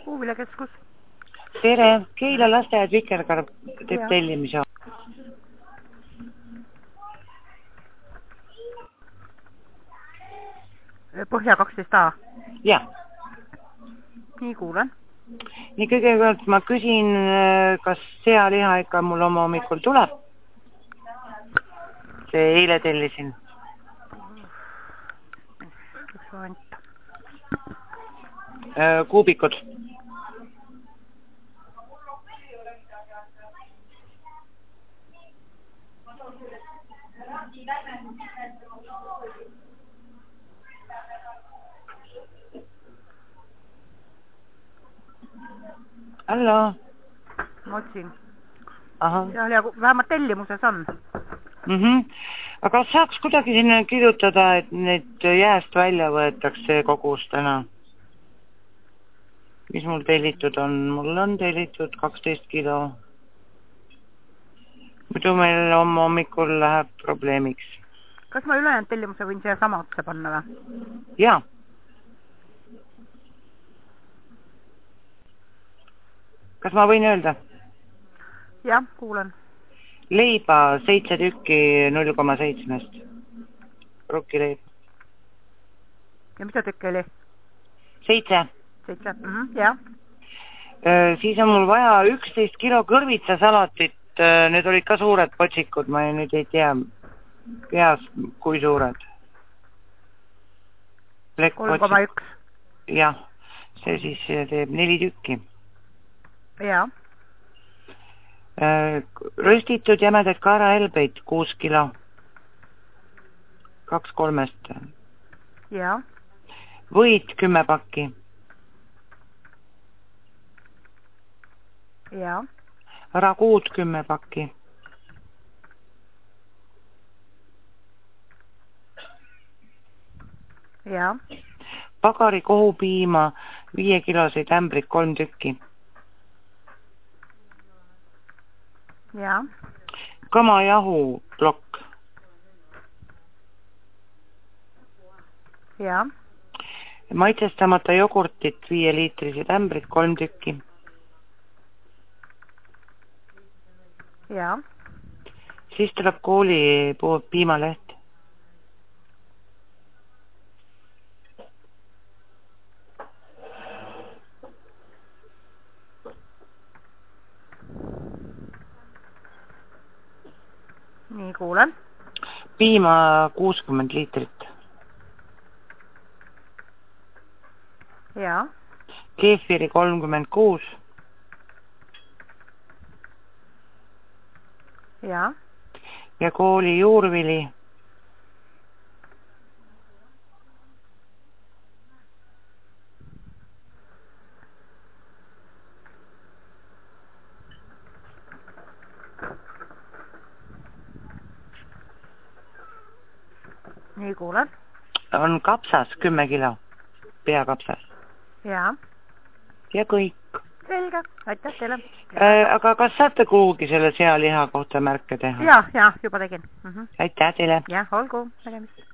Puuviljakeskus. Tere, Keila lasteaed Vikerkaar teeb tellimise. Põhja 12A. Jah. Nii kuulen. Nii kõigepealt ma küsin, kas sealiha ikka mul oma hommikul tuleb? See eile tellisin. Kuubikud. Hallo. Ma otsin. Aha. Ja vähemalt tellimuses on. Aga saaks kuidagi sinna kirjutada, et need jääst välja võetakse kogus täna? Mis mul tellitud on? Mul on tellitud 12 kilo. Muidu meil hommikul läheb probleemiks. Kas ma ülejäänud tellimuse võin siia sama otsa panna või? Jaa. Kas ma võin öelda? Jah, kuulen. Leiba 7 tükki 0,7. Rukkileib. Ja mida tükki oli? 7. 7, jah. Siis on mul vaja 11 kilo kõrvitsasalatit. Need olid ka suured potsikud, ma nüüd ei tea peas, kui suured. 3,1. Jah, see siis teeb 4 tükki. Jaa. Röstitud jämedaid kaerahelbeid 6 kilo. 2-3. Jaa. Võid 10 pakki. Jaa. Raguud 10 pakki. Jaa. Pagari kohupiima 5 kiloseid ämbrid 3 tükki. Jaa. Kamajahu plokk. Jaa. Maitsestamata jogurtit 5 liitrised ämbrid 3 tükki. Jaa. Siis tuleb kooli piimaleht. Nii kuulen. Piima 60 liitrit. Jaa. Keefiri 36. Jaa. Ja kooli juurvili. Nii kuulen. On kapsas 10 kilo. Peakapsas. Jaa. Ja kõik. Selge, aitäh teile. Aga kas saate kuhugi selle sealiha kohta märke teha? Jaa, juba tegin. Aitäh teile. Jah, olgu, tegemist.